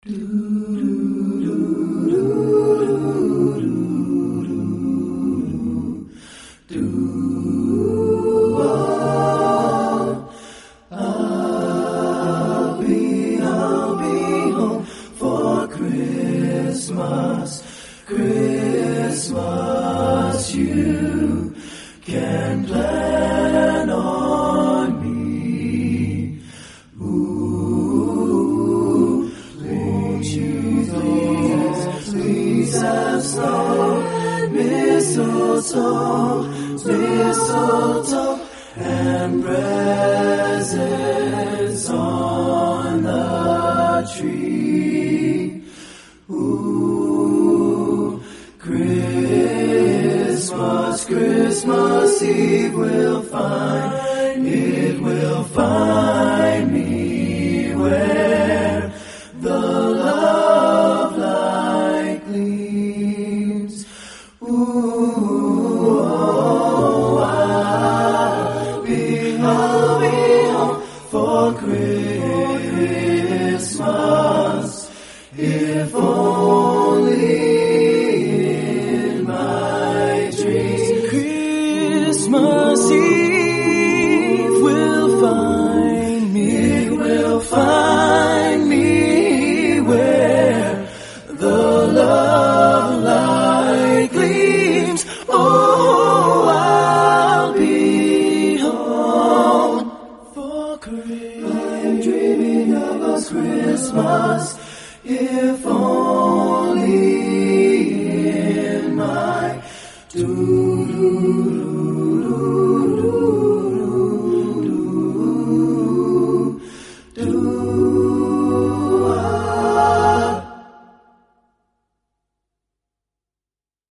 I'll be home for Christmas. Christmas, you can plan on me. Ooh, won't you please have snow and mistletoe and presents on the tree. Ooh, Christmas Eve will find me where the love light gleams. Ooh, I'll be home for Christmas, if only in my dreams. Christmas Eve will find me where the love light gleams. Oh, I'll be home for Christmas. I'm dreaming of a Christmas, if only in my doo-doo-doo.